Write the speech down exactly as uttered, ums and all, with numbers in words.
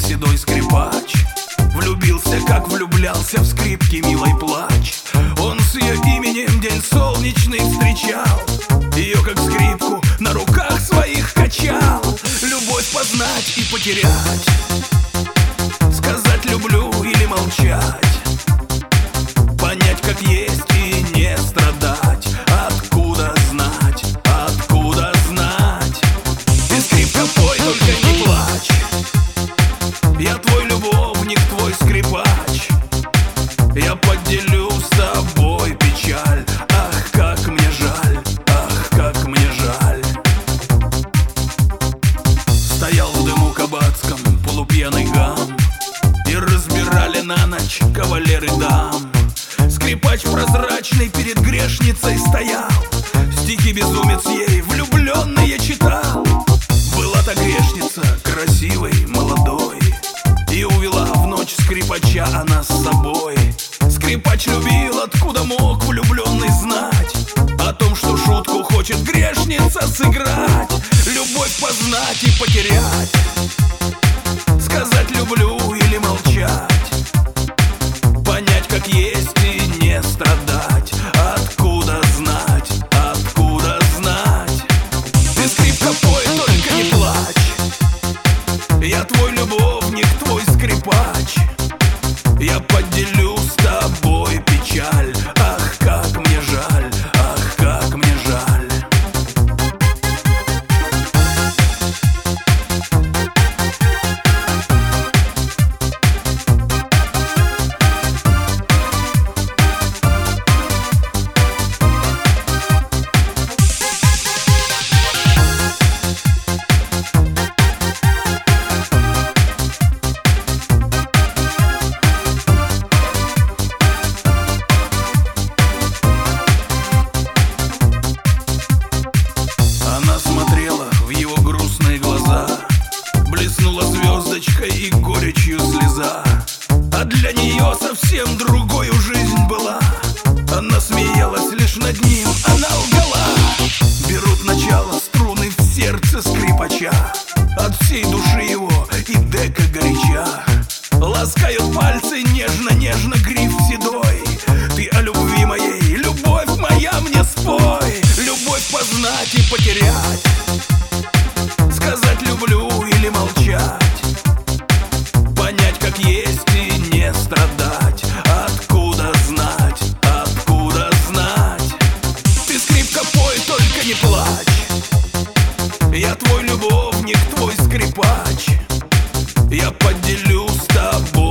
седой скрипач влюбился, как влюблялся в скрипки милый плач. Он с ее именем день солнечный встречал, ее как скрипку на руках своих качал. Любовь познать и потерять, сказать люблю или молчать, понять как есть и не страдать. Откуда знать, откуда знать? Ты, скрипка, пой, только не плачь. Я твой любовник, твой скрипач. Я поделю с тобой печаль. Ах, как мне жаль, ах, как мне жаль. Стоял в дыму кабацком полупьяный гам, и разбирали на ночь кавалеры дам. Скрипач прозрачный перед грешницей стоял, стихи безумец ей влюбленные читал. Была та грешница красивой, молодой, и увела в ночь скрипача она с собой. Скрипач любил, откуда мог влюбленный знать о том, что шутку хочет грешница сыграть. Любовь познать и потерять, сказать люблю или молчать, понять как есть и не страдать. Откуда знать, откуда знать? Ты, скрипка, пой, только не плачь. Я твой любовник, твой скрипач. Я поделю с тобой печаль. Ах, как мне жаль, ах, как мне жаль. Блеснула звездочкой и горечью слеза, а для нее совсем другой жизнь была. Она смеялась лишь над ним, она лгала. Берут начало струны в сердце скрипача, от всей души его и дека горяча. Ласкают пальцы нежно-нежно гриф седой. Ты о любви моей, любовь моя, мне спой. Любовь познать и потерять, сказать люблю или молчать, понять как есть и не страдать. Откуда знать, откуда знать? Ты, скрипка, пой, только не плачь. Я твой любовник, твой скрипач. Я поделю с тобой